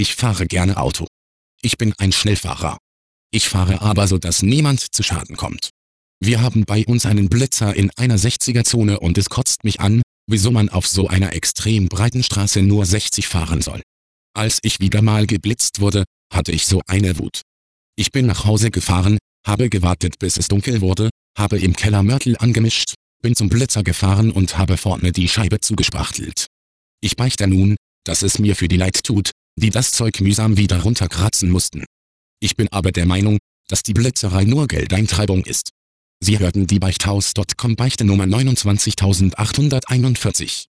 Ich fahre gerne Auto. Ich bin ein Schnellfahrer. Ich fahre aber so, dass niemand zu Schaden kommt. Wir haben bei uns einen Blitzer in einer 60er-Zone und es kotzt mich an, wieso man auf so einer extrem breiten Straße nur 60 fahren soll. Als ich wieder mal geblitzt wurde, hatte ich so eine Wut. Ich bin nach Hause gefahren, habe gewartet bis es dunkel wurde, habe im Keller Mörtel angemischt, bin zum Blitzer gefahren und habe vorne die Scheibe zugespachtelt. Ich beichte nun, dass es mir für die leid tut, die das Zeug mühsam wieder runterkratzen mussten. Ich bin aber der Meinung, dass die Blitzerei nur Geldeintreibung ist. Sie hörten die Beichthaus.com Beichte Nummer 29841.